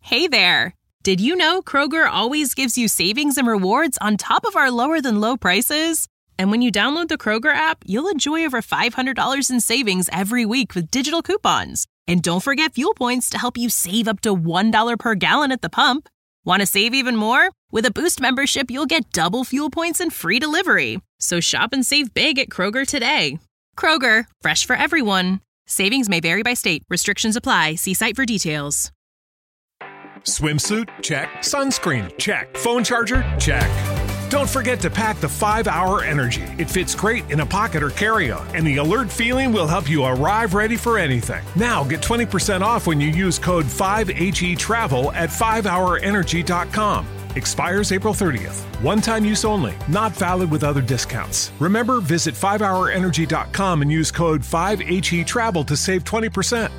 Hey there! Did you know Kroger always gives you savings and rewards on top of our lower-than-low prices? And when you download the Kroger app, you'll enjoy over $500 in savings every week with digital coupons. And don't forget fuel points to help you save up to $1 per gallon at the pump. Want to save even more? With a Boost membership, you'll get double fuel points and free delivery. So shop and save big at Kroger today. Kroger, fresh for everyone. Savings may vary by state. Restrictions apply. See site for details. Swimsuit? Check. Sunscreen? Check. Phone charger? Check. Don't forget to pack the 5-Hour Energy. It fits great in a pocket or carry-on, and the alert feeling will help you arrive ready for anything. Now get 20% off when you use code 5HETRAVEL at 5hourenergy.com. Expires April 30th. One-time use only. Not valid with other discounts. Remember, visit 5hourenergy.com and use code 5HETRAVEL to save 20%.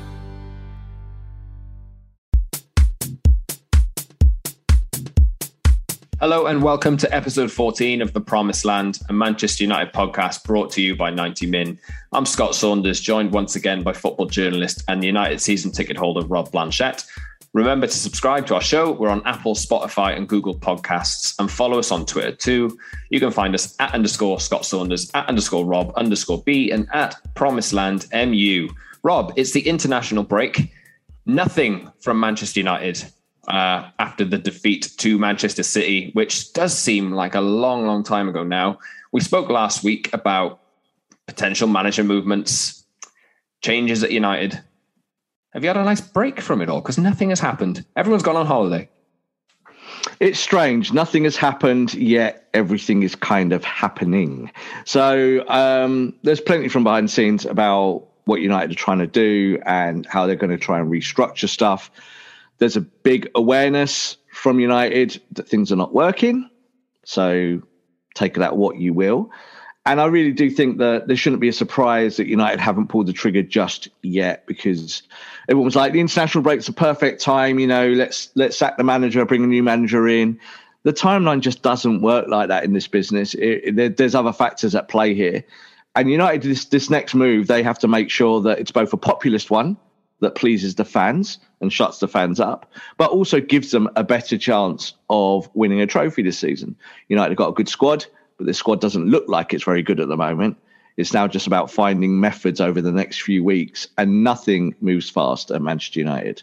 Hello and welcome to episode 14 of The Promised Land, a Manchester United podcast brought to you by 90 Min. I'm Scott Saunders, joined once again by football journalist and United season ticket holder Rob Blanchette. Remember to subscribe to our show. We're on Apple, Spotify and Google Podcasts, and follow us on Twitter too. You can find us at _Scott Saunders, at _Rob_B and at Promised Land MU. Rob, it's the international break. Nothing from Manchester United after the defeat to Manchester City, which does seem like a long, long time ago now. We spoke last week about potential manager movements, changes at United. Have you had a nice break from it all? Because nothing has happened. Everyone's gone on holiday. It's strange. Nothing has happened yet. Everything is kind of happening. So there's plenty from behind the scenes about what United are trying to do and how they're going to try and restructure stuff. There's a big awareness from United that things are not working. So take that what you will. And I really do think that there shouldn't be a surprise that United haven't pulled the trigger just yet, because everyone was like, the international break's a perfect time. You know, let's sack the manager, bring a new manager in. The timeline just doesn't work like that in this business. There's other factors at play here. And United, this next move, they have to make sure that it's both a populist one that pleases the fans and shuts the fans up, but also gives them a better chance of winning a trophy this season. United have got a good squad, but the squad doesn't look like it's very good at the moment. It's now just about finding methods over the next few weeks, and nothing moves fast at Manchester United.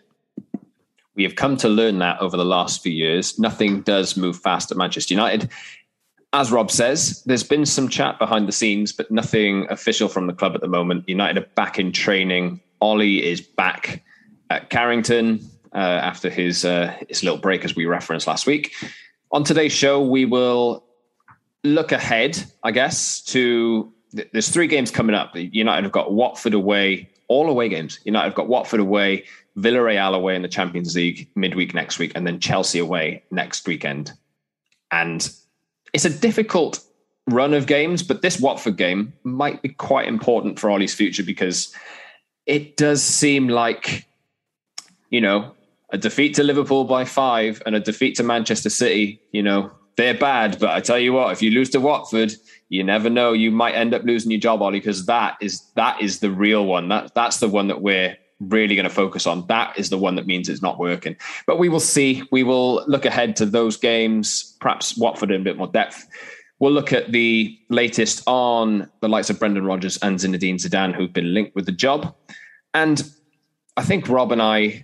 We have come to learn that over the last few years. Nothing does move fast at Manchester United. As Rob says, there's been some chat behind the scenes, but nothing official from the club at the moment. United are back in training. Ollie is back at Carrington after his little break, as we referenced last week. On today's show, we will look ahead, I guess, to... There's 3 games coming up. United have got Watford away, all away games. United have got Watford away, Villarreal away in the Champions League midweek next week, and then Chelsea away next weekend. And it's a difficult run of games, but this Watford game might be quite important for Ollie's future, because it does seem like, you know, a defeat to Liverpool by 5 and a defeat to Manchester City, you know, they're bad. But I tell you what, if you lose to Watford, you never know. You might end up losing your job, Ollie, because that is the real one. That's the one that we're really going to focus on. That is the one that means it's not working. But we will see. We will look ahead to those games, perhaps Watford in a bit more depth. We'll look at the latest on the likes of Brendan Rodgers and Zinedine Zidane, who've been linked with the job. And I think Rob and I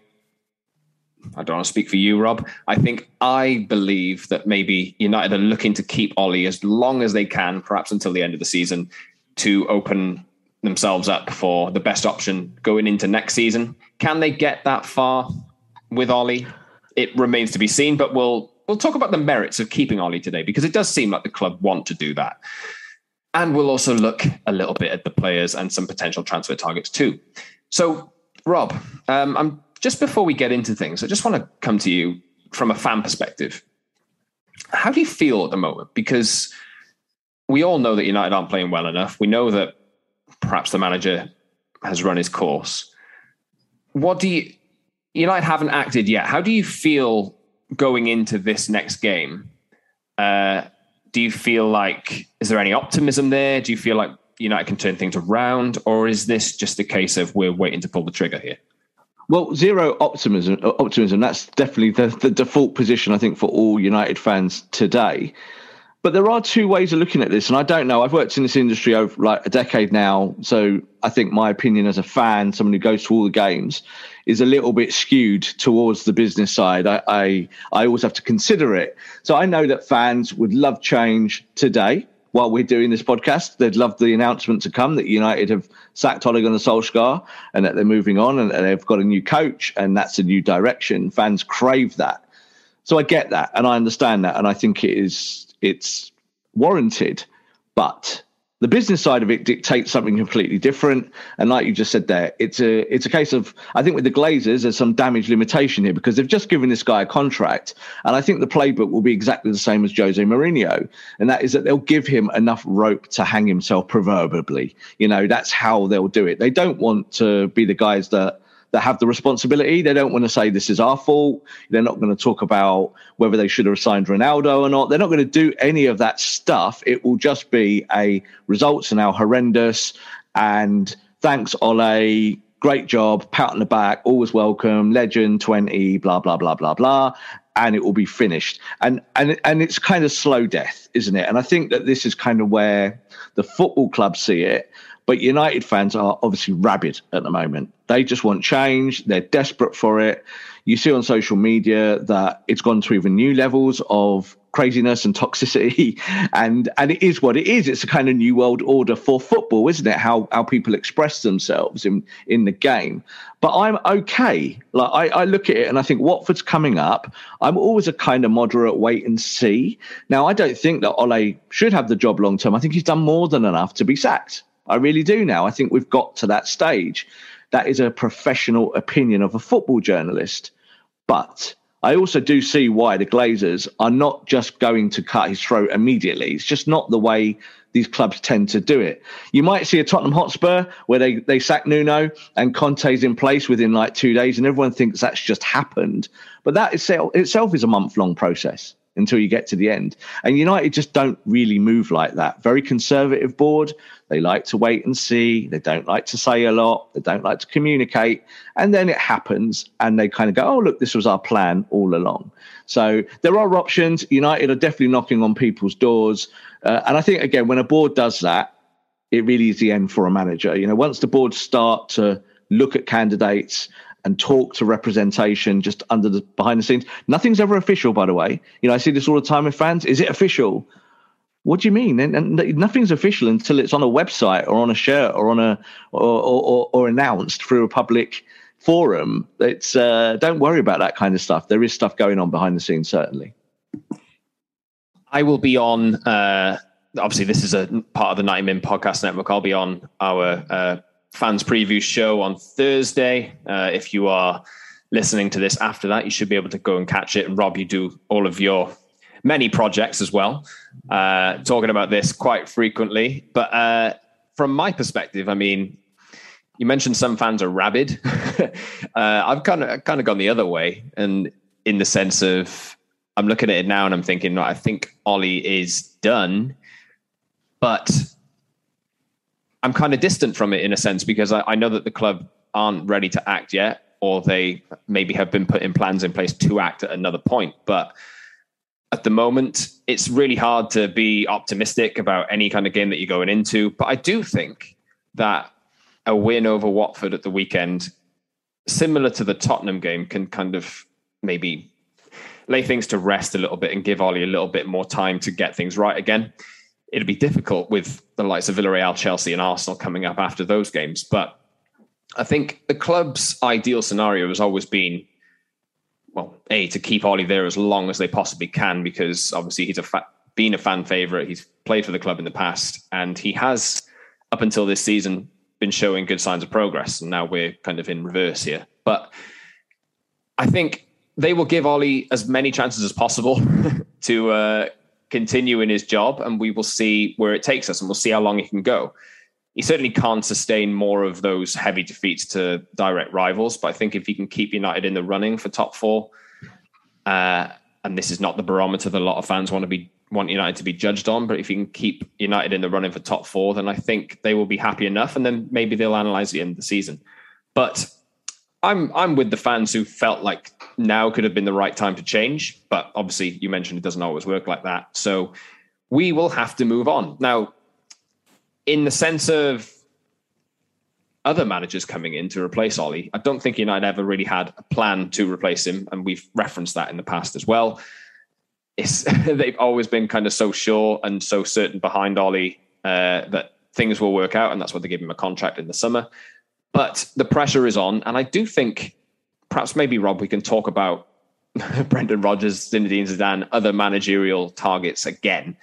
don't want to speak for you, Rob. I believe that maybe United are looking to keep Ollie as long as they can, perhaps until the end of the season, to open themselves up for the best option going into next season. Can they get that far with Ollie? It remains to be seen, but we'll talk about the merits of keeping Ollie today, because it does seem like the club want to do that. And we'll also look a little bit at the players and some potential transfer targets too. So, Rob, just before we get into things, I just want to come to you from a fan perspective. How do you feel at the moment? Because we all know that United aren't playing well enough. We know that perhaps the manager has run his course. United haven't acted yet. How do you feel going into this next game? Do you feel like, is there any optimism there? Do you feel like United can turn things around? Or is this just a case of we're waiting to pull the trigger here? Well, zero optimism. That's definitely the default position, I think, for all United fans today. But there are two ways of looking at this. And I don't know. I've worked in this industry over like a decade now. So I think my opinion as a fan, someone who goes to all the games, is a little bit skewed towards the business side. I always have to consider it. So I know that fans would love change today. While we're doing this podcast, they'd love the announcement to come that United have sacked Ole Gunnar Solskjaer and that they're moving on and they've got a new coach and that's a new direction. Fans crave that. So I get that and I understand that. And I think it's warranted. But the business side of it dictates something completely different. And like you just said there, it's a case of, I think with the Glazers, there's some damage limitation here because they've just given this guy a contract. And I think the playbook will be exactly the same as Jose Mourinho. And that is that they'll give him enough rope to hang himself proverbially. You know, that's how they'll do it. They don't want to be the guys that have the responsibility. They don't want to say this is our fault. They're not going to talk about whether they should have signed Ronaldo or not. They're not going to do any of that stuff. It will just be results are now horrendous. And thanks, Ole. Great job. Pat on the back. Always welcome. Legend 20, blah, blah, blah, blah, blah. And it will be finished. And it's kind of slow death, isn't it? And I think that this is kind of where the football clubs see it. But United fans are obviously rabid at the moment. They just want change. They're desperate for it. You see on social media that it's gone to even new levels of craziness and toxicity. And it is what it is. It's a kind of new world order for football, isn't it? How people express themselves in the game. But I'm okay. Like I look at it and I think Watford's coming up. I'm always a kind of moderate wait and see. Now, I don't think that Ole should have the job long term. I think he's done more than enough to be sacked. I really do now. I think we've got to that stage. That is a professional opinion of a football journalist. But I also do see why the Glazers are not just going to cut his throat immediately. It's just not the way these clubs tend to do it. You might see a Tottenham Hotspur where they sack Nuno and Conte's in place within like 2 days and everyone thinks that's just happened. But that itself is a month-long process until you get to the end. And United just don't really move like that. Very conservative board. They like to wait and see. They don't like to say a lot. They don't like to communicate. And then it happens and they kind of go, oh, look, this was our plan all along. So there are options. United are definitely knocking on people's doors. And I think, again, when a board does that, it really is the end for a manager. You know, once the boards start to look at candidates and talk to representation just behind the scenes. Nothing's ever official, by the way. You know, I see this all the time with fans. Is it official? What do you mean? And nothing's official until it's on a website or on a shirt or on or announced through a public forum. It's don't worry about that kind of stuff. There is stuff going on behind the scenes, certainly. I will be on. Obviously, this is a part of the 90 Min Podcast Network. I'll be on our fans preview show on Thursday. If you are listening to this after that, you should be able to go and catch it. And Rob, you do all of your many projects as well, talking about this quite frequently. But from my perspective, I mean, you mentioned some fans are rabid. I've kind of gone the other way, and in the sense of I'm looking at it now and I'm thinking, no, I think Ole is done, but I'm kind of distant from it in a sense because I know that the club aren't ready to act yet, or they maybe have been putting plans in place to act at another point. But at the moment, it's really hard to be optimistic about any kind of game that you're going into. But I do think that a win over Watford at the weekend, similar to the Tottenham game, can kind of maybe lay things to rest a little bit and give Ole a little bit more time to get things right again. It'll be difficult with the likes of Villarreal, Chelsea and Arsenal coming up after those games. But I think the club's ideal scenario has always been, well, to keep Ole there as long as they possibly can, because obviously he's been a fan favourite. He's played for the club in the past, and he has, up until this season, been showing good signs of progress. And now we're kind of in reverse here. But I think they will give Ole as many chances as possible to continue in his job, and we will see where it takes us, and we'll see how long he can go. He certainly can't sustain more of those heavy defeats to direct rivals, but I think if he can keep United in the running for top four, and this is not the barometer that a lot of fans want United to be judged on, but if he can keep United in the running for top four, then I think they will be happy enough, and then maybe they'll analyse the end of the season. But I'm with the fans who felt like now could have been the right time to change, but obviously you mentioned it doesn't always work like that. So we will have to move on. Now, in the sense of other managers coming in to replace Ollie, I don't think United ever really had a plan to replace him, and we've referenced that in the past as well. They've always been kind of so sure and so certain behind Ollie that things will work out, and that's why they gave him a contract in the summer. But the pressure is on, and I do think perhaps maybe, Rob, we can talk about Brendan Rodgers, Zinedine Zidane, other managerial targets again.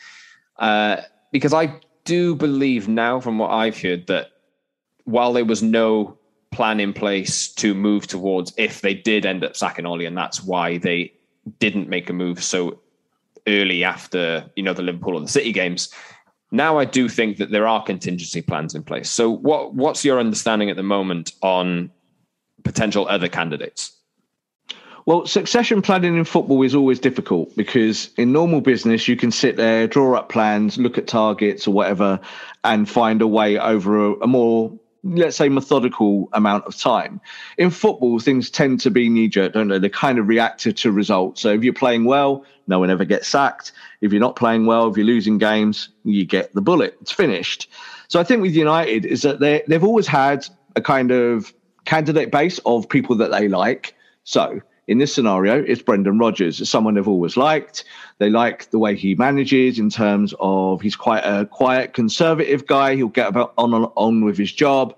Because I do believe now, from what I've heard, that while there was no plan in place to move towards if they did end up sacking Ollie, and that's why they didn't make a move so early after, the Liverpool or the City games. Now I do think that there are contingency plans in place. So what's your understanding at the moment on potential other candidates? Well, succession planning in football is always difficult because in normal business, you can sit there, draw up plans, look at targets or whatever, and find a way over a more, let's say, methodical amount of time. In football, things tend to be knee-jerk, don't they? They're kind of reactive to results. So if you're playing well, no one ever gets sacked. If you're not playing well, if you're losing games, you get the bullet. It's finished. So I think with United is that they've always had a kind of candidate base of people that they like. So in this scenario, it's Brendan Rodgers. It's someone they've always liked. They like the way he manages in terms of he's quite a quiet, conservative guy. He'll get on with his job.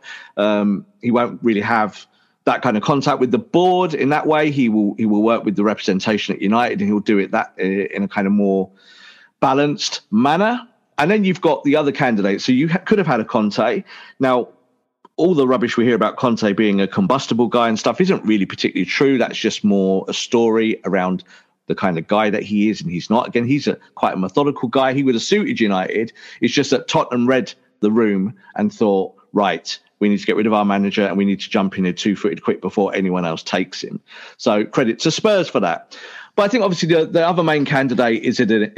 He won't really have that kind of contact with the board in that way. He will work with the representation at United, and he'll do it that in a kind of more balanced manner. And then you've got the other candidates. So you could have had a Conte. Now, all the rubbish we hear about Conte being a combustible guy and stuff isn't really particularly true. That's just more a story around the kind of guy that he is and he's not. Again, he's quite a methodical guy. He would have suited United. It's just that Tottenham read the room and thought, right, we need to get rid of our manager and we need to jump in here two-footed quick before anyone else takes him. So credit to Spurs for that. But I think obviously the other main candidate is Zinedine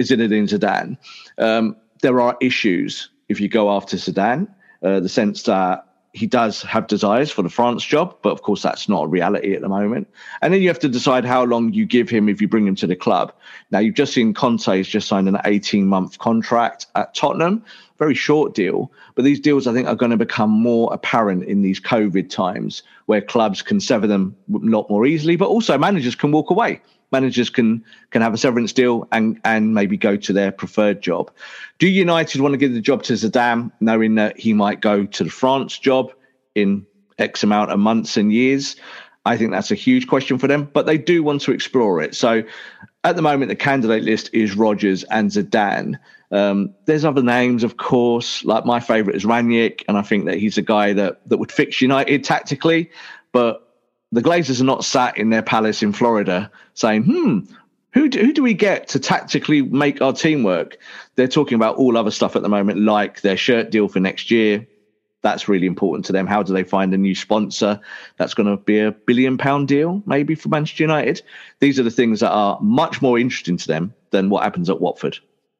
Zidane. There are issues if you go after Zidane, the sense that he does have desires for the France job, but of course that's not a reality at the moment. And then you have to decide how long you give him if you bring him to the club. Now, you've just seen Conte's just signed an 18-month contract at Tottenham, very short deal. But these deals, I think, are going to become more apparent in these COVID times where clubs can sever them a lot more easily, but also managers can walk away. Managers can have a severance deal and maybe go to their preferred job. Do United want to give the job to Zidane, knowing that he might go to the France job in X amount of months and years? I think that's a huge question for them, but they do want to explore it. So at the moment, the candidate list is Rodgers and Zidane. There's other names, of course, like my favourite is Rangnick, and I think that he's a guy that would fix United tactically, but the Glazers are not sat in their palace in Florida saying, who do we get to tactically make our team work? They're talking about all other stuff at the moment, like their shirt deal for next year. That's really important to them. How do they find a new sponsor? That's going to be a £1 billion deal, maybe, for Manchester United. These are the things that are much more interesting to them than what happens at Watford.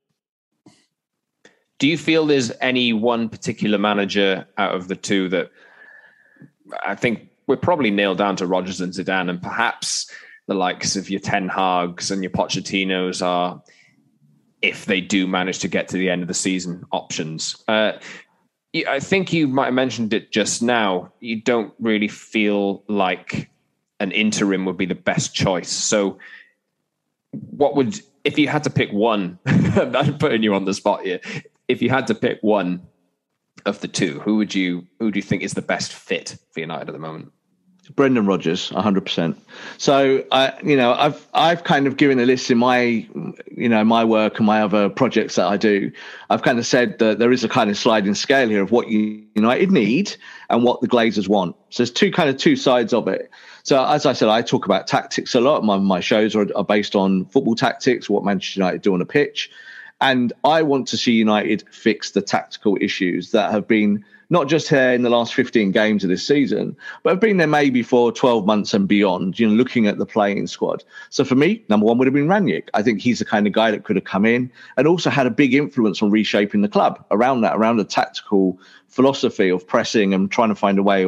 Do you feel there's any one particular manager out of the two that I think we're probably nailed down to Rodgers and Zidane, and perhaps the likes of your Ten Hags and your Pochettinos are, if they do manage to get to the end of the season, options? I think you might have mentioned it just now. You don't really feel like an interim would be the best choice. So if you had to pick one, I'm putting you on the spot here. If you had to pick one of the two, who do you think is the best fit for United at the moment? Brendan Rodgers, 100%. So I've kind of given a list in my work and my other projects that I do. I've kind of said that there is a kind of sliding scale here of what United need and what the Glazers want. So there's two sides of it. So as I said, I talk about tactics a lot. My shows are based on football tactics, what Manchester United do on a pitch. And I want to see United fix the tactical issues that have been not just here in the last 15 games of this season, but have been there maybe for 12 months and beyond, looking at the playing squad. So for me, number one would have been Rangnick. I think he's the kind of guy that could have come in and also had a big influence on reshaping the club around the tactical philosophy of pressing and trying to find a way of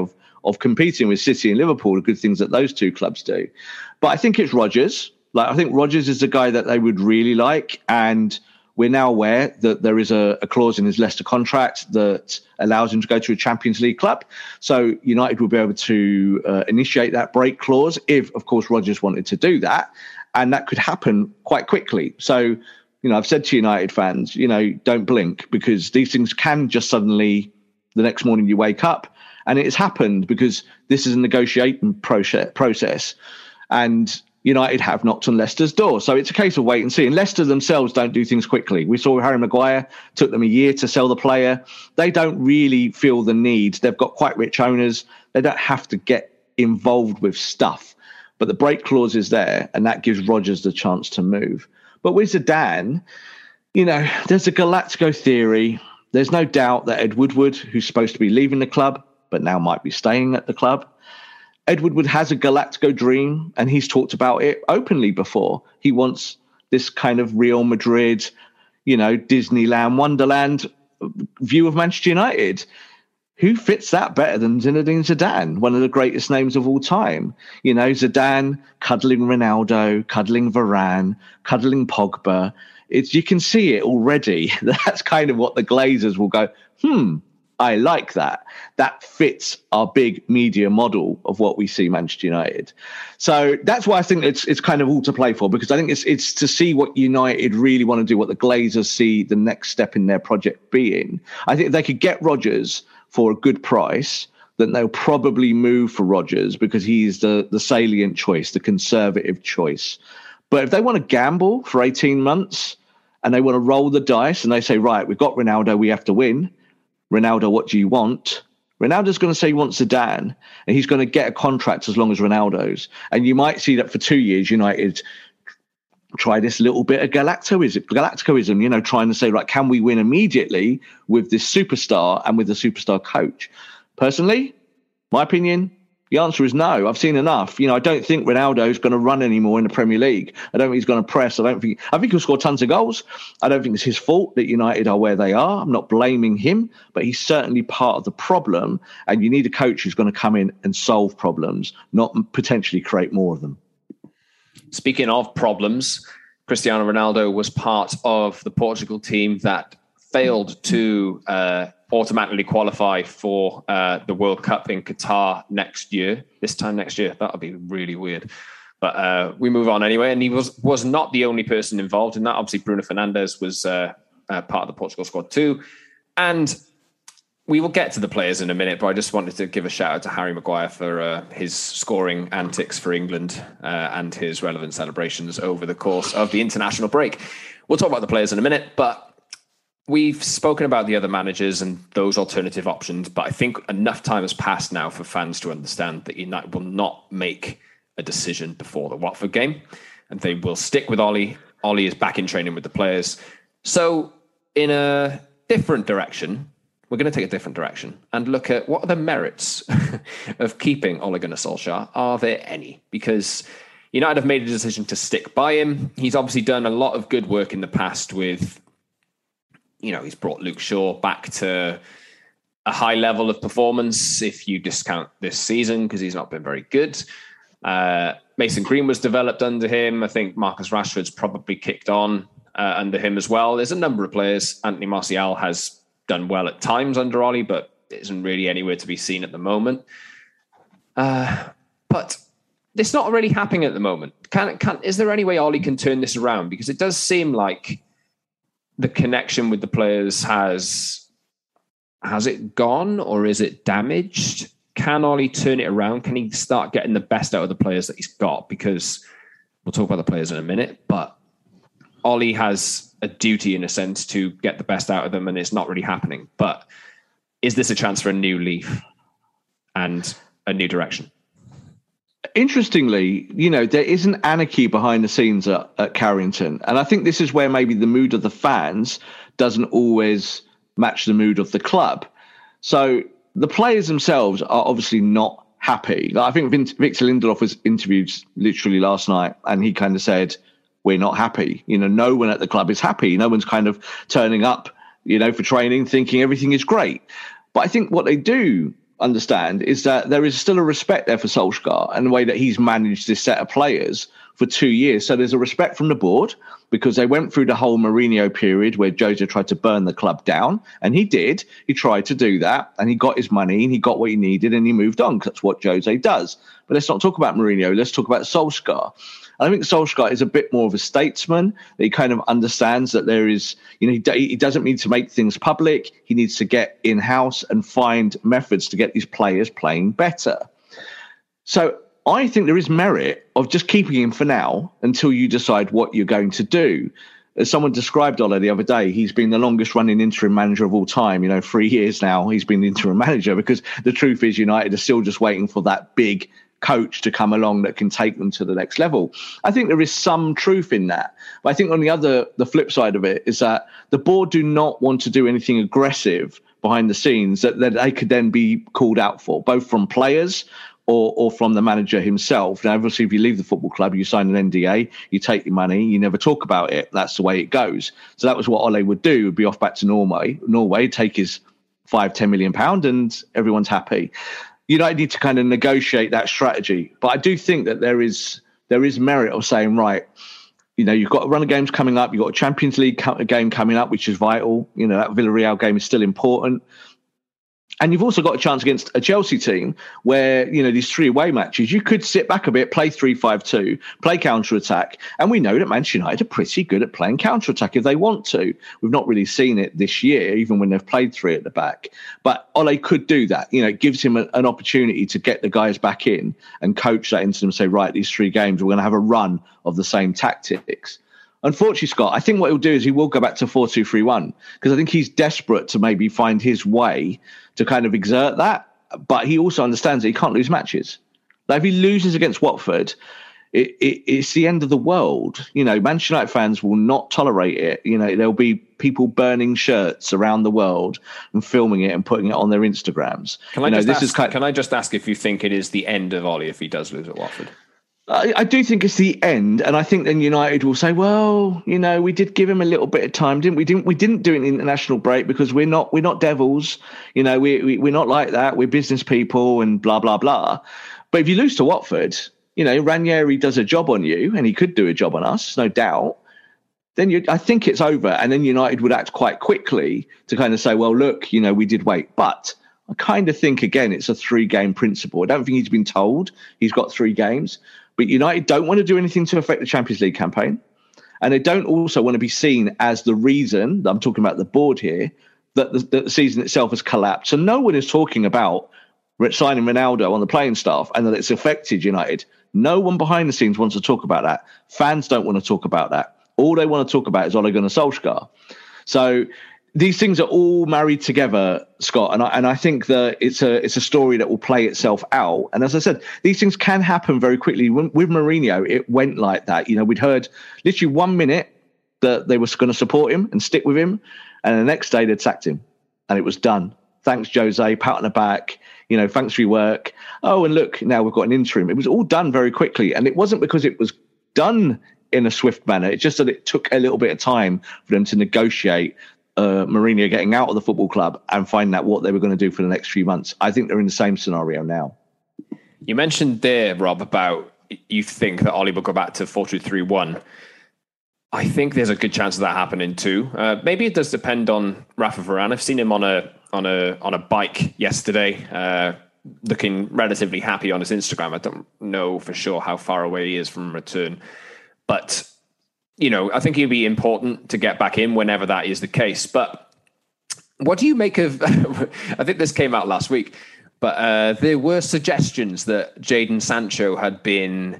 of competing with City and Liverpool, the good things that those two clubs do. But I think it's Rodgers. Like, I think Rodgers is the guy that they would really like. And we're now aware that there is a clause in his Leicester contract that allows him to go to a Champions League club. So United will be able to initiate that break clause if, of course, Rodgers wanted to do that. And that could happen quite quickly. So, I've said to United fans, don't blink, because these things can just suddenly, the next morning you wake up, and it has happened because this is a negotiating process. And United have knocked on Leicester's door. So it's a case of wait and see. And Leicester themselves don't do things quickly. We saw Harry Maguire, took them a year to sell the player. They don't really feel the need. They've got quite rich owners. They don't have to get involved with stuff. But the break clause is there, and that gives Rodgers the chance to move. But with Zidane, there's a Galactico theory. There's no doubt that Ed Woodward, who's supposed to be leaving the club, but now might be staying at the club, Ed Woodward has a Galactico dream, and he's talked about it openly before. He wants this kind of Real Madrid, Disneyland, Wonderland view of Manchester United. Who fits that better than Zinedine Zidane, one of the greatest names of all time? Zidane cuddling Ronaldo, cuddling Varane, cuddling Pogba. You can see it already. That's kind of what the Glazers will go, I like that. That fits our big media model of what we see Manchester United. So that's why I think it's kind of all to play for, because I think it's to see what United really want to do, what the Glazers see the next step in their project being. I think if they could get Rodgers for a good price, then they'll probably move for Rodgers because he's the salient choice, the conservative choice. But if they want to gamble for 18 months and they want to roll the dice and they say, right, we've got Ronaldo, we have to win. Ronaldo, what do you want? Ronaldo's going to say he wants Zidane, and he's going to get a contract as long as Ronaldo's. And you might see that for 2 years, United try this little bit of galacticoism, trying to say, right, can we win immediately with this superstar and with the superstar coach? Personally, my opinion, the answer is no. I've seen enough. I don't think Ronaldo is going to run anymore in the Premier League. I don't think he's going to press. I think he'll score tons of goals. I don't think it's his fault that United are where they are. I'm not blaming him, but he's certainly part of the problem. And you need a coach who's going to come in and solve problems, not potentially create more of them. Speaking of problems, Cristiano Ronaldo was part of the Portugal team that failed to automatically qualify for the World Cup in Qatar this time next year. That'll be really weird. But we move on anyway. And he was not the only person involved in that. Obviously, Bruno Fernandes was part of the Portugal squad too. And we will get to the players in a minute, but I just wanted to give a shout out to Harry Maguire for his scoring antics for England and his relevant celebrations over the course of the international break. We'll talk about the players in a minute, but we've spoken about the other managers and those alternative options, but I think enough time has passed now for fans to understand that United will not make a decision before the Watford game, and they will stick with Ollie. Ollie is back in training with the players. So in a different direction, we're going to take a different direction and look at what are the merits of keeping Ole Gunnar Solskjaer. Are there any? Because United have made a decision to stick by him. He's obviously done a lot of good work in the past with, he's brought Luke Shaw back to a high level of performance if you discount this season because he's not been very good. Mason Green was developed under him. I think Marcus Rashford's probably kicked on under him as well. There's a number of players. Anthony Martial has done well at times under Ollie, but isn't really anywhere to be seen at the moment. But it's not really happening at the moment. Is there any way Ollie can turn this around? Because it does seem like the connection with the players has it gone or is it damaged? Can Ollie turn it around? Can he start getting the best out of the players that he's got? Because we'll talk about the players in a minute, but Ollie has a duty in a sense to get the best out of them, and it's not really happening. But is this a chance for a new leaf and a new direction? Interestingly, there is an anarchy behind the scenes at Carrington. And I think this is where maybe the mood of the fans doesn't always match the mood of the club. So the players themselves are obviously not happy. I think Victor Lindelof was interviewed literally last night, and he kind of said, we're not happy. No one at the club is happy. No one's kind of turning up, for training thinking everything is great. But I think what they do understand is that there is still a respect there for Solskjaer and the way that he's managed this set of players for 2 years. So there's a respect from the board because they went through the whole Mourinho period where Jose tried to burn the club down, and he did. He tried to do that, and he got his money, and he got what he needed, and he moved on because that's what Jose does. But let's not talk about Mourinho. Let's talk about Solskjaer. I think Solskjaer is a bit more of a statesman. He kind of understands that there is, he doesn't need to make things public. He needs to get in-house and find methods to get these players playing better. So I think there is merit of just keeping him for now until you decide what you're going to do. As someone described Ole the other day, he's been the longest running interim manager of all time. 3 years now he's been the interim manager, because the truth is United are still just waiting for that big coach to come along that can take them to the next level. I think there is some truth in that. But I think on the flip side of it is that the board do not want to do anything aggressive behind the scenes that they could then be called out for, both from players or from the manager himself. Now, obviously, if you leave the football club, you sign an NDA, you take your money, you never talk about it. That's the way it goes. So that was what Ole would do, would be off back to Norway, take his £5-10 million, and everyone's happy. United need to kind of negotiate that strategy. But I do think that there is merit of saying, right, you've got a run of games coming up. You've got a Champions League game coming up, which is vital. That Villarreal game is still important. And you've also got a chance against a Chelsea team where, these 3 away matches, you could sit back a bit, play 3-5-2, play counter-attack. And we know that Manchester United are pretty good at playing counter-attack if they want to. We've not really seen it this year, even when they've played 3 at the back. But Ole could do that. It gives him an opportunity to get the guys back in and coach that into them and say, right, these 3 games, we're going to have a run of the same tactics. Unfortunately, Scott, I think what he'll do is he will go back to 4-2-3-1 because I think he's desperate to maybe find his way to kind of exert that. But he also understands that he can't lose matches. Like if he loses against Watford, it's the end of the world. Manchester United fans will not tolerate it. There'll be people burning shirts around the world and filming it and putting it on their Instagrams. Can I just ask if you think it is the end of Ole if he does lose at Watford? I do think it's the end, and I think then United will say, well, we did give him a little bit of time, didn't we? We didn't do an international break because we're not devils, we're not like that. We're business people and blah blah blah. But if you lose to Watford, Ranieri does a job on you, and he could do a job on us, no doubt. Then I think it's over, and then United would act quite quickly to kind of say, well, look, we did wait, but I kind of think again it's a 3-game principle. I don't think he's been told he's got 3 games. But United don't want to do anything to affect the Champions League campaign. And they don't also want to be seen as the reason, I'm talking about the board here, that the season itself has collapsed. So no one is talking about signing Ronaldo on the playing staff and that it's affected United. No one behind the scenes wants to talk about that. Fans don't want to talk about that. All they want to talk about is Ole Gunnar Solskjaer. So these things are all married together, Scott, and I think that it's a story that will play itself out. And as I said, these things can happen very quickly. With Mourinho, it went like that. We'd heard literally 1 minute that they were going to support him and stick with him, and the next day they'd sacked him, and it was done. Thanks, Jose, pat on the back. Thanks for your work. Oh, and look, now we've got an interim. It was all done very quickly, and it wasn't because it was done in a swift manner. It's just that it took a little bit of time for them to negotiate Mourinho getting out of the football club and finding out what they were going to do for the next few months. I think they're in the same scenario now. You mentioned there, Rob, about you think that Ole will go back to 4-2-3-1. I think there's a good chance of that happening too. Maybe it does depend on Rafa Varane. I've seen him on a bike yesterday, looking relatively happy on his Instagram. I don't know for sure how far away he is from return, but I think it'd be important to get back in whenever that is the case. But what do you make of, I think this came out last week, but there were suggestions that Jadon Sancho had been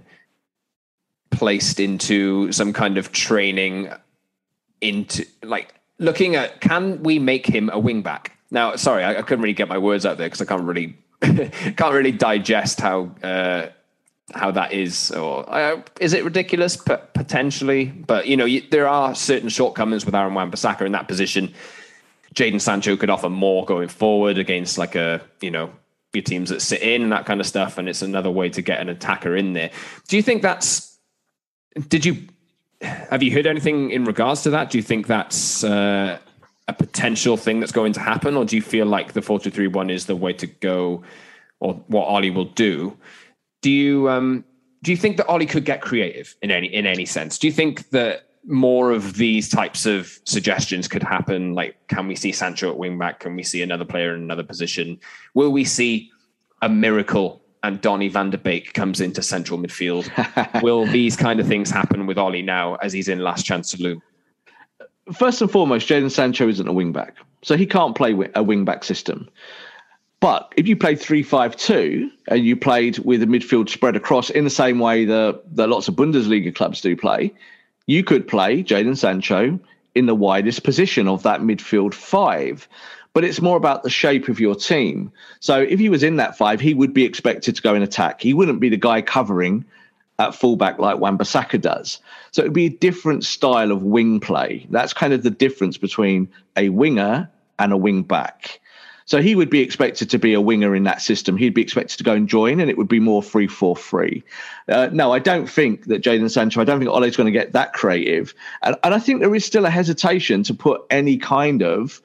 placed into some kind of training into, like, looking at, can we make him a wing back? Now, sorry, I couldn't really get my words out there because I can't really digest how that is, or is it ridiculous? Potentially, but there are certain shortcomings with Aaron Wan-Bissaka in that position. Jadon Sancho could offer more going forward against your teams that sit in and that kind of stuff, and it's another way to get an attacker in there. Do you think that's? Have you heard anything in regards to that? Do you think that's a potential thing that's going to happen, or do you feel like the 4-2-3-1 is the way to go, or what Ollie will do? Do you think that Ollie could get creative in any sense? Do you think that more of these types of suggestions could happen? Like, can we see Sancho at wing back? Can we see another player in another position? Will we see a miracle and Donny van de Beek comes into central midfield? Will these kind of things happen with Ollie now as he's in Last Chance Saloon? First and foremost, Jadon Sancho isn't a wing-back, so he can't play a wing-back system. But if you played 3-5-2 and you played with a midfield spread across in the same way that lots of Bundesliga clubs do play, you could play Jadon Sancho in the widest position of that midfield 5. But it's more about the shape of your team. So if he was in that 5, he would be expected to go in attack. He wouldn't be the guy covering at fullback like Wan-Bissaka does. So it would be a different style of wing play. That's kind of the difference between a winger and a wing back. So he would be expected to be a winger in that system. He'd be expected to go and join, and it would be more 3-4-3. No, I don't think that Jadon Sancho, I don't think Ole's going to get that creative. And I think there is still a hesitation to put any kind of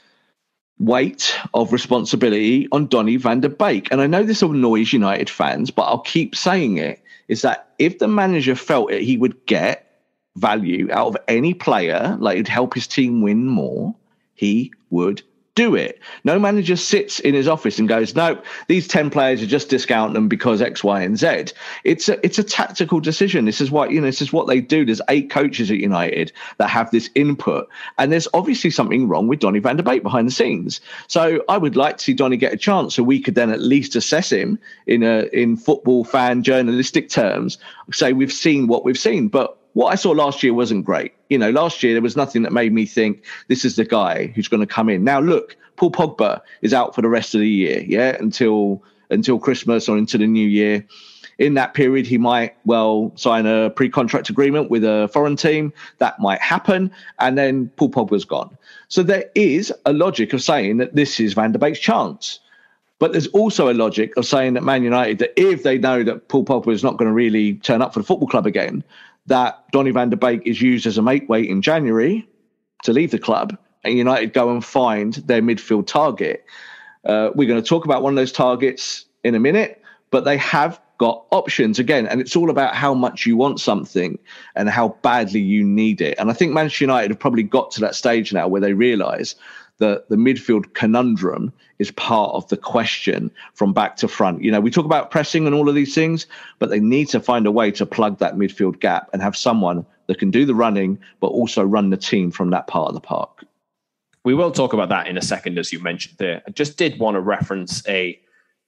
weight of responsibility on Donny van de Beek. And I know this annoys United fans, but I'll keep saying it, is that if the manager felt it, he would get value out of any player, like it'd help his team win more, he would do it. No manager sits in his office and goes, no, these 10 players are just discounting them because X, Y, and Z. It's a tactical decision. This is what they do. There's 8 coaches at United that have this input, and there's obviously something wrong with Donny van de Beek behind the scenes. So I would like to see Donny get a chance, so we could then at least assess him in football fan journalistic terms. Say we've seen what we've seen, but what I saw last year wasn't great. Last year there was nothing that made me think this is the guy who's going to come in. Now, look, Paul Pogba is out for the rest of the year, until Christmas or into the new year. In that period, he might sign a pre-contract agreement with a foreign team. That might happen, and then Paul Pogba's gone. So there is a logic of saying that this is Van der Beek's chance. But there's also a logic of saying that Man United, that if they know that Paul Pogba is not going to really turn up for the football club again, that Donny van de Beek is used as a make weight in January to leave the club, and United go and find their midfield target. We're going to talk about one of those targets in a minute, but they have got options again, and it's all about how much you want something and how badly you need it. And I think Manchester United have probably got to that stage now where they realise that the midfield conundrum is part of the question from back to front. We talk about pressing and all of these things, but they need to find a way to plug that midfield gap and have someone that can do the running, but also run the team from that part of the park. We will talk about that in a second, as you mentioned there. I just did want to reference a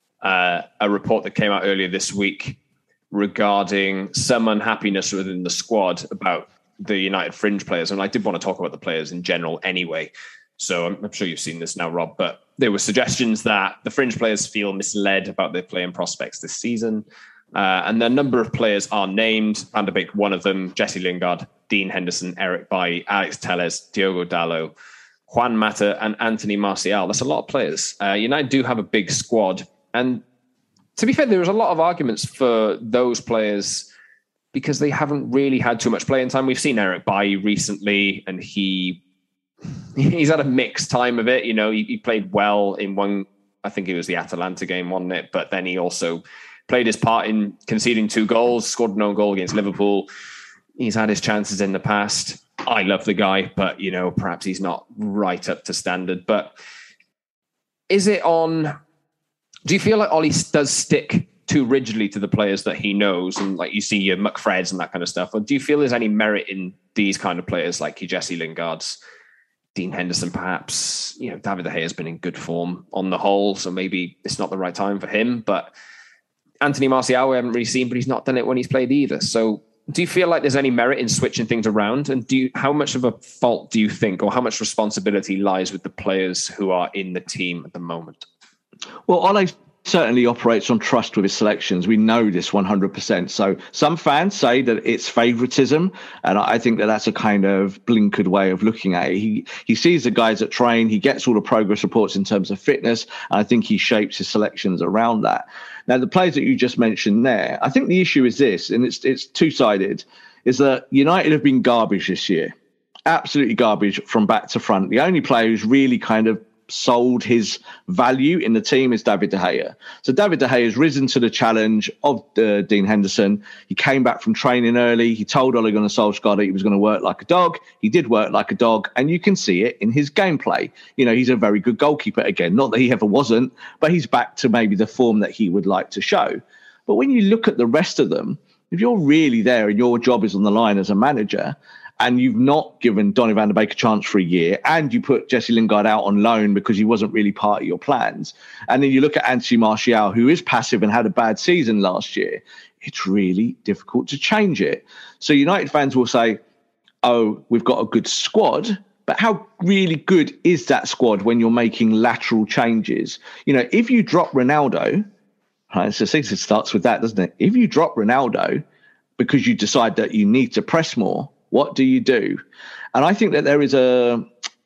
report that came out earlier this week regarding some unhappiness within the squad about the United fringe players. And I did want to talk about the players in general anyway. So I'm sure you've seen this now, Rob, but there were suggestions that the fringe players feel misled about their playing prospects this season. And a number of players are named. Van der Beek, one of them, Jesse Lingard, Dean Henderson, Eric Bailly, Alex Telles, Diogo Dalot, Juan Mata, and Anthony Martial. That's a lot of players. United do have a big squad. And to be fair, there was a lot of arguments for those players because they haven't really had too much playing time. We've seen Eric Bailly recently, and he's had a mixed time of it. He played well in one, I think it was the Atalanta game, wasn't it? But then he also played his part in conceding 2 goals, scored no goal against Liverpool. He's had his chances in the past. I love the guy, but, perhaps he's not right up to standard. But do you feel like Ollie does stick too rigidly to the players that he knows, and like you see your McFreds and that kind of stuff? Or do you feel there's any merit in these kind of players like your Jesse Lingards, Dean Henderson, perhaps? David De Gea has been in good form on the whole, so maybe it's not the right time for him. But Anthony Martial, we haven't really seen, but he's not done it when he's played either. So do you feel like there's any merit in switching things around? And how much of a fault do you think, or how much responsibility lies with the players who are in the team at the moment? Well, Ole certainly operates on trust with his selections. We know this 100%. So some fans say that it's favoritism, and I think that that's a kind of blinkered way of looking at it. He sees the guys that train, he gets all the progress reports in terms of fitness, and I think he shapes his selections around that. Now, the players that you just mentioned there, I think the issue is this, and it's two-sided, is that United have been garbage this year. absolutely garbage from back to front. The only player who's really kind of sold his value in the team is David De Gea. So David De Gea has risen to the challenge of Dean Henderson. He came back from training early. He told Ole Gunnar Solskjaer that he was going to work like a dog. He did work like a dog, and you can see it in his gameplay. You know, he's a very good goalkeeper again. Not that he ever wasn't, but he's back to maybe the form that he would like to show. But when you look at the rest of them, if you're really there and your job is on the line as a manager, and you've not given Donny van der Beek a chance for a year, and you put Jesse Lingard out on loan because he wasn't really part of your plans, and then you look at Anthony Martial, who is passive and had a bad season last year, it's really difficult to change it. So United fans will say, oh, we've got a good squad, but how really good is that squad when you're making lateral changes? You know, if you drop Ronaldo, right, so it starts with that, doesn't it? If you drop Ronaldo because you decide that you need to press more, what do you do? And I think that there is a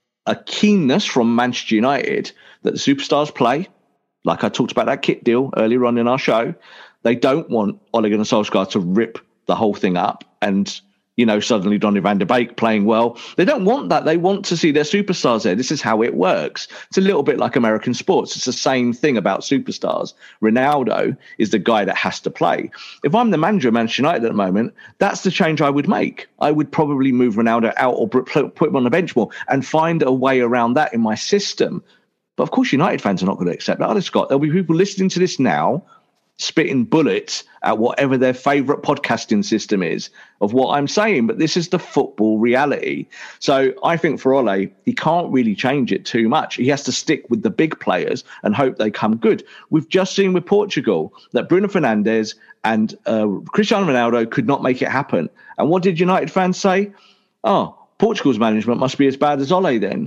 keenness from Manchester United that the superstars play. Like I talked about that kit deal earlier on in our show. They don't want Ole Gunnar Solskjaer to rip the whole thing up and, you know, suddenly Donny van der Beek playing well. They don't want that. They want to see their superstars there. This is how it works. It's a little bit like American sports. It's the same thing about superstars. Ronaldo is the guy that has to play. If I'm the manager of Manchester United at the moment, that's the change I would make. I would probably move Ronaldo out or put him on the bench more and find a way around that in my system. But of course, United fans are not going to accept that. Scott, there'll be people listening to this now spitting bullets at whatever their favourite podcasting system is of what I'm saying. But this is the football reality. So I think for Ole, he can't really change it too much. He has to stick with the big players and hope they come good. We've just seen with Portugal that Bruno Fernandes and Cristiano Ronaldo could not make it happen. And what did United fans say? Oh, Portugal's management must be as bad as Ole then.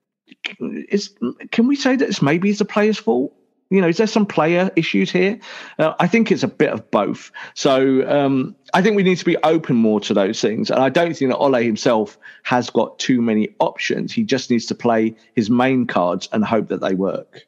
Can we say that maybe it's the players' fault? You know, is there some player issues here? I think it's a bit of both. So I think we need to be open more to those things. And I don't think that Ole himself has got too many options. He just needs to play his main cards and hope that they work.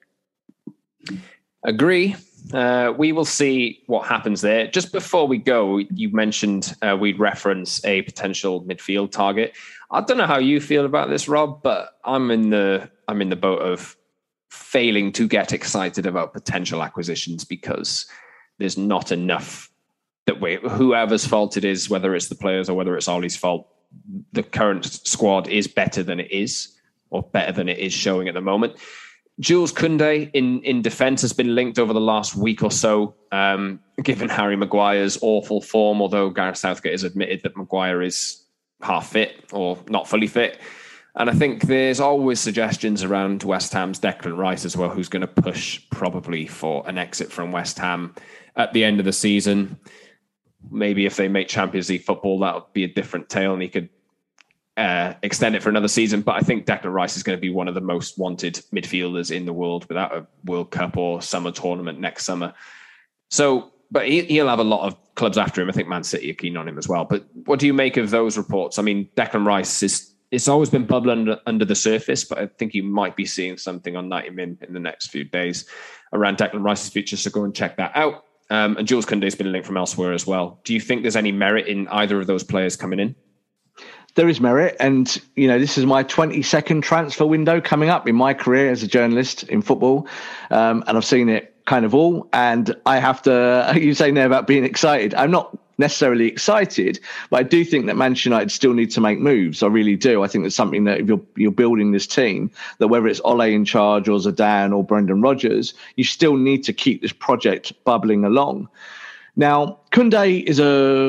Agree. We will see what happens there. Just before we go, you mentioned we'd reference a potential midfield target. I don't know how you feel about this, Rob, but I'm in the boat of failing to get excited about potential acquisitions because there's not enough that whoever's fault it is, whether it's the players or whether it's Ole's fault, the current squad is better than it is, or better than it is showing at the moment. Jules Koundé in defence has been linked over the last week or so, given Harry Maguire's awful form, although Gareth Southgate has admitted that Maguire is half fit or not fully fit. And I think there's always suggestions around West Ham's Declan Rice as well, who's going to push probably for an exit from West Ham at the end of the season. Maybe if they make Champions League football, that'll be a different tale and he could extend it for another season. But I think Declan Rice is going to be one of the most wanted midfielders in the world without a World Cup or summer tournament next summer. So, but he'll have a lot of clubs after him. I think Man City are keen on him as well. But what do you make of those reports? I mean, Declan Rice it's always been bubbling under the surface, but I think you might be seeing something on 90 Min in the next few days around Declan Rice's future. So go and check that out. And Jules Koundé's been linked from elsewhere as well. Do you think there's any merit in either of those players coming in? There is merit. And, you know, this is my 22nd transfer window coming up in my career as a journalist in football. And I've seen it kind of all. And I have to, you saying there about being excited. I'm not necessarily excited, but I do think that Manchester United still need to make moves. I really do. I think it's something that if you're building this team, that whether it's Ole in charge or Zidane or Brendan Rodgers, you still need to keep this project bubbling along. Now, Koundé is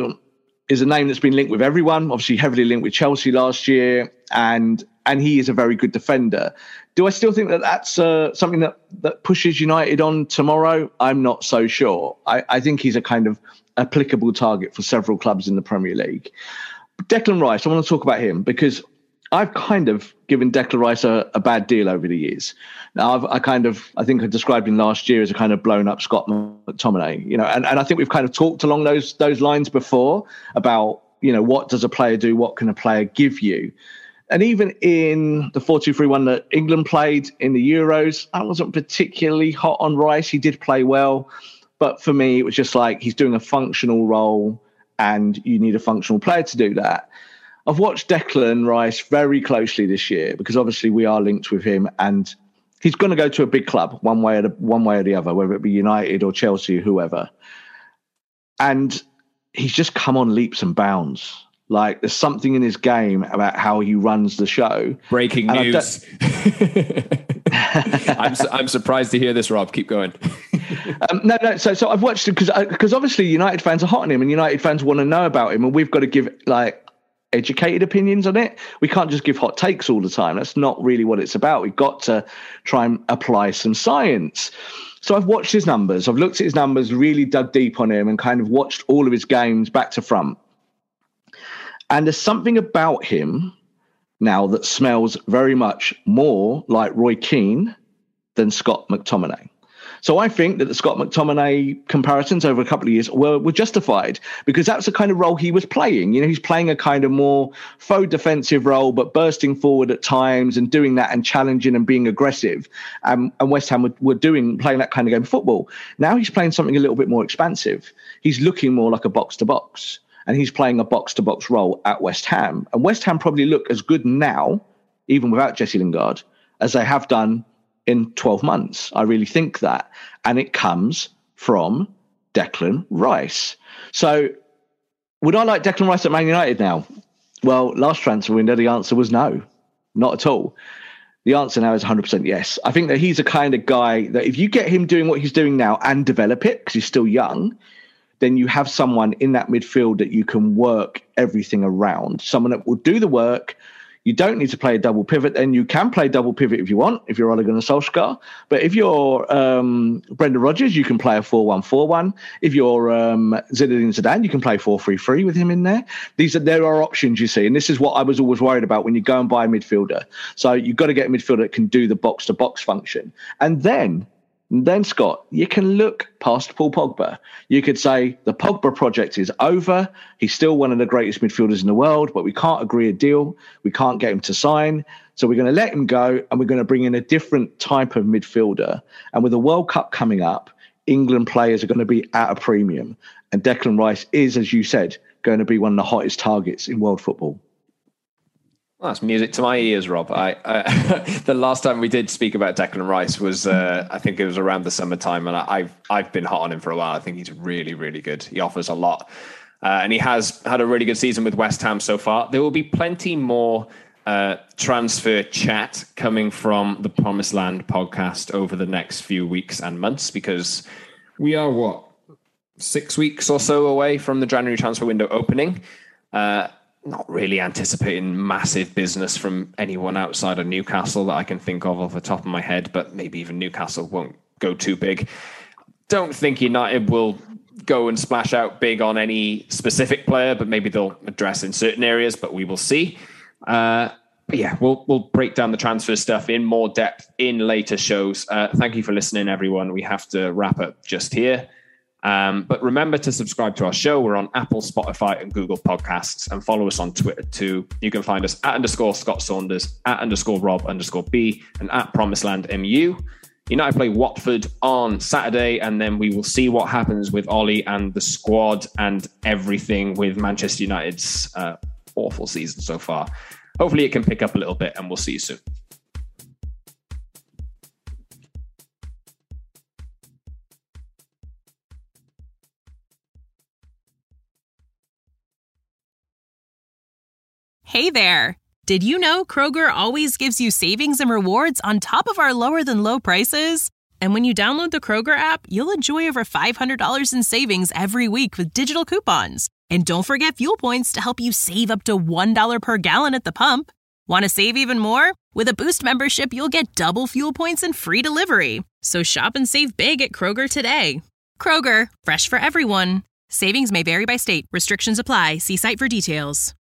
a name that's been linked with everyone, obviously heavily linked with Chelsea last year, and he is a very good defender. Do I still think that that's something that pushes United on tomorrow? I'm not so sure. I think he's a kind of applicable target for several clubs in the Premier League. Declan Rice, I want to talk about him because I've kind of given Declan Rice a bad deal over the years. Now, I think I described him last year as a kind of blown up Scott McTominay, you know, and I think we've kind of talked along those lines before about, you know, what does a player do? What can a player give you? And even in the 4-2-3-1 that England played in the Euros, I wasn't particularly hot on Rice. He did play well. But for me, it was just like he's doing a functional role and you need a functional player to do that. I've watched Declan Rice very closely this year because obviously we are linked with him, and he's going to go to a big club one way or the other, whether it be United or Chelsea or whoever. And he's just come on leaps and bounds. Like, there's something in his game about how he runs the show. Breaking news. I'm surprised to hear this, Rob. Keep going. No. So I've watched it because obviously United fans are hot on him, and United fans want to know about him, and we've got to give like educated opinions on it. We can't just give hot takes all the time. That's not really what it's about. We've got to try and apply some science. So I've watched his numbers. I've looked at his numbers, really dug deep on him, and kind of watched all of his games back to front. And there's something about him now that smells very much more like Roy Keane than Scott McTominay. So I think that the Scott McTominay comparisons over a couple of years were justified because that's the kind of role he was playing. You know, he's playing a kind of more faux defensive role, but bursting forward at times and doing that and challenging and being aggressive. And West Ham were playing that kind of game of football. Now he's playing something a little bit more expansive. He's looking more like a box-to-box. And he's playing a box-to-box role at West Ham. And West Ham probably look as good now, even without Jesse Lingard, as they have done in 12 months. I really think that. And it comes from Declan Rice. So would I like Declan Rice at Man United now? Well, last transfer window, the answer was no, not at all. The answer now is 100% yes. I think that he's a kind of guy that if you get him doing what he's doing now and develop it, because he's still young, then you have someone in that midfield that you can work everything around, someone that will do the work. You don't need to play a double pivot. Then you can play double pivot if you want, if you're Ole Gunnar Solskjaer. But if you're Brendan Rodgers, you can play a 4-1-4-1. If you're Zinedine Zidane, you can play 4-3-3 with him in there. There are options, you see. And this is what I was always worried about when you go and buy a midfielder. So you've got to get a midfielder that can do the box-to-box function. And then, Scott, you can look past Paul Pogba. You could say the Pogba project is over. He's still one of the greatest midfielders in the world, but we can't agree a deal. We can't get him to sign. So we're going to let him go, and we're going to bring in a different type of midfielder. And with the World Cup coming up, England players are going to be at a premium. And Declan Rice is, as you said, going to be one of the hottest targets in world football. Well, that's music to my ears, Rob. The last time we did speak about Declan Rice was, I think it was around the summertime, and I've been hot on him for a while. I think he's really, really good. He offers a lot, and he has had a really good season with West Ham so far. There will be plenty more transfer chat coming from the Promised Land podcast over the next few weeks and months, because we are, 6 weeks or so away from the January transfer window opening. Not really anticipating massive business from anyone outside of Newcastle that I can think of off the top of my head, but maybe even Newcastle won't go too big. Don't think United will go and splash out big on any specific player, but maybe they'll address in certain areas, but we will see. But yeah, we'll break down the transfer stuff in more depth in later shows. Thank you for listening, everyone. We have to wrap up just here. But remember to subscribe to our show. We're on Apple, Spotify, and Google Podcasts, and follow us on Twitter too. You can find us at _Scott Saunders, at _Rob_B, and at PromiseLandMU. United play Watford on Saturday, and then we will see what happens with Ollie and the squad and everything with Manchester United's awful season so far. Hopefully it can pick up a little bit, and we'll see you soon. Hey there! Did you know Kroger always gives you savings and rewards on top of our lower-than-low prices? And when you download the Kroger app, you'll enjoy over $500 in savings every week with digital coupons. And don't forget fuel points to help you save up to $1 per gallon at the pump. Want to save even more? With a Boost membership, you'll get double fuel points and free delivery. So shop and save big at Kroger today. Kroger, fresh for everyone. Savings may vary by state. Restrictions apply. See site for details.